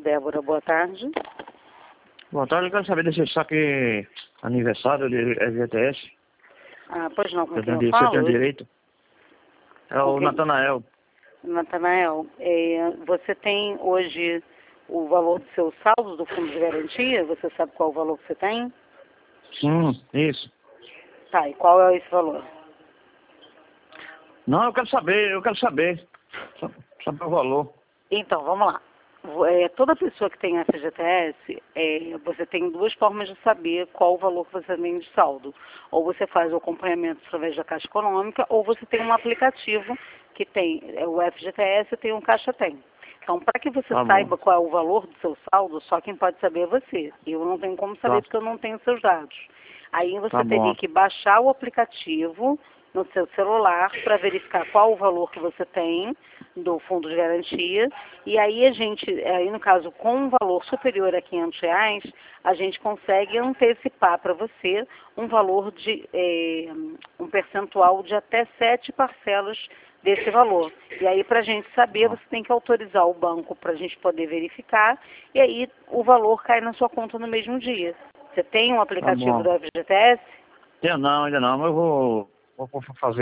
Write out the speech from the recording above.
Débora, boa tarde. Boa tarde, eu quero saber desse saque aniversário de FGTS. Ah, pois não, com quem eu Você falo? tem direito? É o Ok. Natanael. Natanael, você tem hoje o valor do seu saldo do fundo de garantia? Você sabe qual é o valor que você tem? Sim, isso. Tá, e qual é esse valor? Não, eu quero saber. Saber o valor. Então, vamos lá. Toda pessoa que tem FGTS, você tem duas formas de saber qual o valor que você tem de saldo. Ou você faz o acompanhamento através da Caixa Econômica, ou você tem um aplicativo que tem o FGTS e tem o Caixa Tem. Então, para que você Tá bom. saiba qual é o valor do seu saldo, só quem pode saber é você. Eu não tenho como saber Tá, porque eu não tenho seus dados. Aí tá você teria bom. que baixar o aplicativo no seu celular para verificar qual o valor que você tem do fundo de garantia. E aí aí no caso, com um valor superior a R$ 500, a gente consegue antecipar para você um valor um percentual de até 7 parcelas desse valor. E aí, para a gente saber, você tem que autorizar o banco para a gente poder verificar, e aí o valor cai na sua conta no mesmo dia. Você tem um Tá aplicativo bom. do FGTS? Ainda não, mas eu vou fazer.